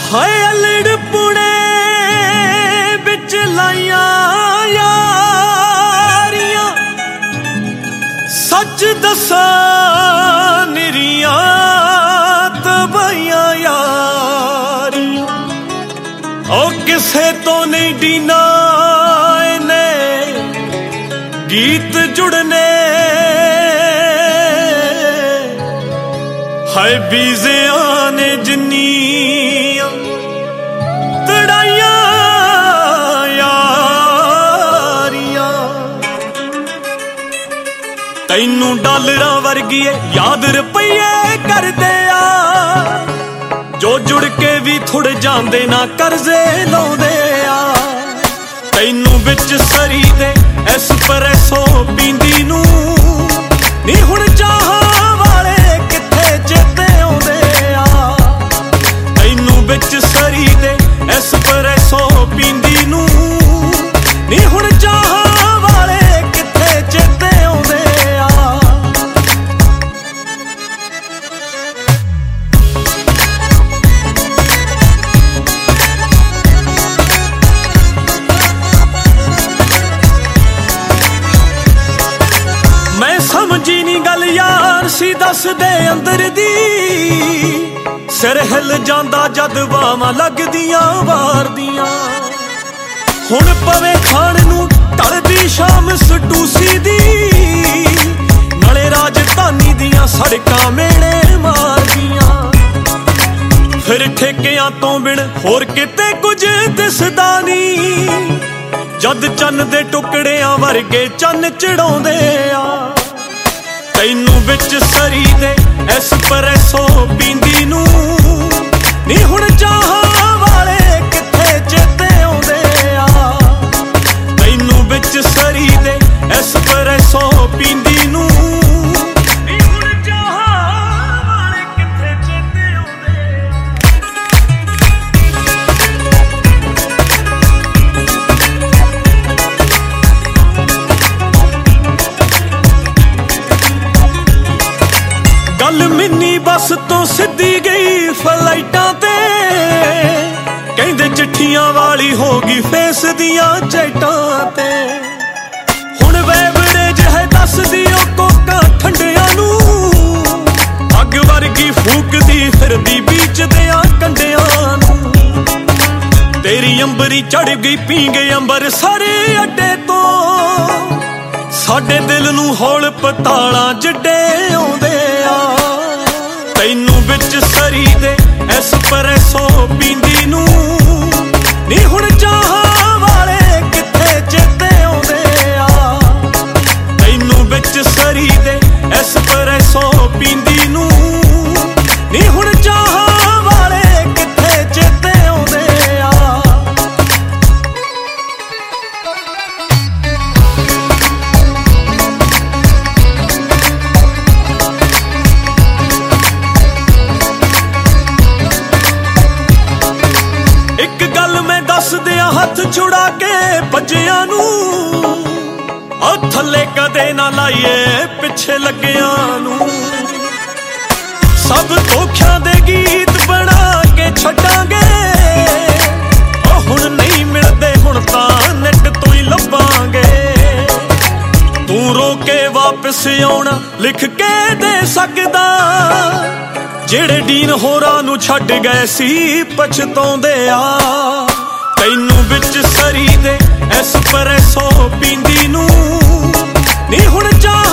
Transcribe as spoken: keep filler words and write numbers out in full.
हाय अलड़ पुणे बिच लाइया यारियां सच दसा निरिया तबैया यारियां ओ किसे तो नहीं डीना ने गीत जुड़ने हाय बीजे आने जिन्नियां तड़ाइया यारियां तैनू डालरां वर्गी याद रुपये कर दे आ जो जुड़ के भी थुड़ जांदे ना करजे लाउंदे आ तैनू बिच सरी दे एस्प्रेसो पींदी नू नी हुण चाहां वाले किथे चेते आउंदे आ तैनू बिच सरी दे एस्प्रेसो पींदी नू नी हुण चाहां वाले किथे चेते आउंदे आ मैं समझी नी गल यार सी दस दे अंदर दी सिर हिल जांदा जद बावां लगदियां वार दियां हुण पवे खाण नू ढलदी शाम सटूसी दी नाले राजधानी दियां सड़कां मेले मारदियां फिर ठेकियां तो बिन होर किते कुछ दिसदा नी जद चन्न दे टुकड़ियां वर्गे चन्न चढ़ाउंदे आ तैनू बिच सरी दे एस्प्रेसो पींदी नू नी हुण चाहां वाले किथे चेते आउंदे आ तैनू बिच सरी दे एस्प्रेसो पींदी नू नी हुण चाहां वाले किथे चेते आउंदे गल मिनी बस तो सिद्धी गई फ्लाइटां ते कहंदे चिट्ठियां वाली हो गई फेस दियां चैटां ते हुण वेवरेज है दस दियो कोका ठंडियां नू अग वर्गी फूकदी फिरदी बीच दियां कंडियां नू तेरी अंबरी चढ़ गई पींगे अंबर सारे अड्डे तो साडे दिल नू हौल पताला जिड्डे आउंदे आ तैनू बिच सरी दे एस्प्रेसो पींदी नू नी हुण चाहां वाले किथे चेते आउंदे आ तैनू बिच सरी दे एस्प्रेसो पींदी नू नी हुण चाहां वाले किथे चेते आउंदे आ एक गल मैं दस दिया हथ छुड़ा के बजिया नू आ थले कदे ना लाइए पिछे लगिया नू सब धोखियां दे गीत बना के छड्डांगे ओ हुण नहीं मिलदे हुण तां नेट तो ही लभांगे तू रो के वापस आउणा लिख के दे सकदा जेड़े डीन होरां नू छड्ड गए सी पछताउंदे आ तैनू बिच सरी दे एस्प्रेसो पींदी नू नी हुण चाहां